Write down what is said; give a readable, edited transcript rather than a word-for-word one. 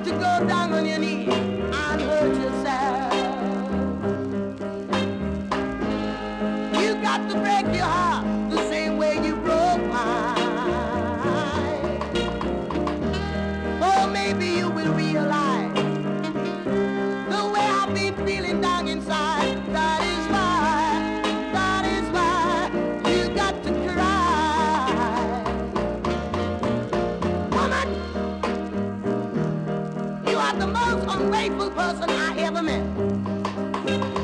to go down on your knees and hurt yourself. You got to break your heart the same way you broke mine. Oh, maybe you will realize the way I've been feeling down inside. That is why you got to cry. Woman, you are the most ungrateful person I ever met.